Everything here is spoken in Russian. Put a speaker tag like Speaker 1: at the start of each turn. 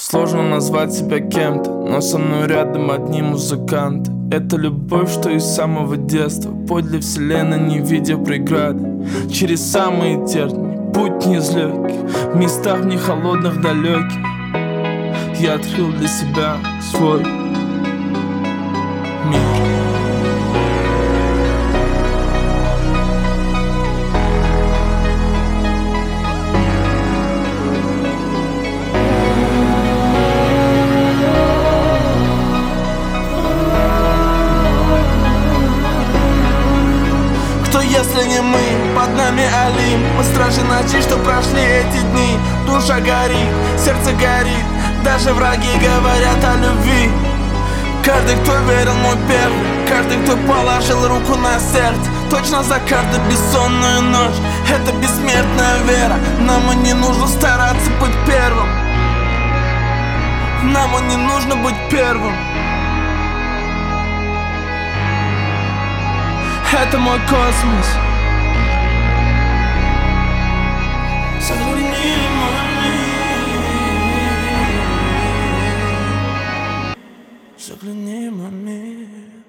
Speaker 1: Сложно назвать себя кем-то, но со мной рядом одни музыканты. Это любовь, что из самого детства, подле вселенной, не видя преград. Через самые тернии, путь не из легких, в местах не холодных, далеких. Я открыл для себя свой мир.
Speaker 2: Если не мы, под нами Алим. Мы стражи ночи, что прошли эти дни. Душа горит, сердце горит, даже враги говорят о любви. Каждый, кто верил, мой первый, каждый, кто положил руку на сердце. Точно за каждую бессонную ночь. Это бессмертная вера. Нам и не нужно стараться быть первым. Нам и не нужно быть первым. Это мой космос. Загляни в мой мир. Загляни в мой мир.